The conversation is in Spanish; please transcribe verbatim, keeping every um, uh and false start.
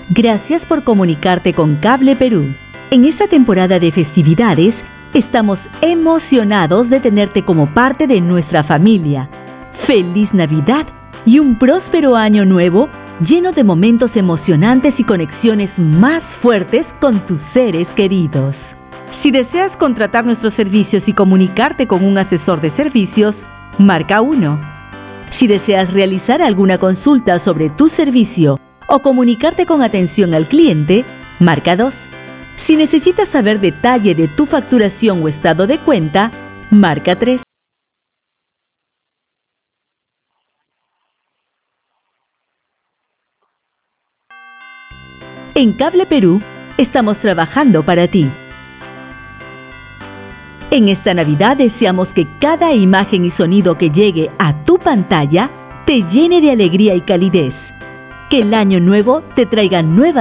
Gracias por comunicarte con Cable Perú. En esta temporada de festividades, estamos emocionados de tenerte como parte de nuestra familia. ¡Feliz Navidad y un próspero año nuevo lleno de momentos emocionantes y conexiones más fuertes con tus seres queridos! Si deseas contratar nuestros servicios y comunicarte con un asesor de servicios, marca uno. Si deseas realizar alguna consulta sobre tu servicio o comunicarte con atención al cliente, marca dos. Si necesitas saber detalle de tu facturación o estado de cuenta, marca tres. En Cable Perú, estamos trabajando para ti. En esta Navidad deseamos que cada imagen y sonido que llegue a tu pantalla te llene de alegría y calidez. Que el año nuevo te traiga nuevas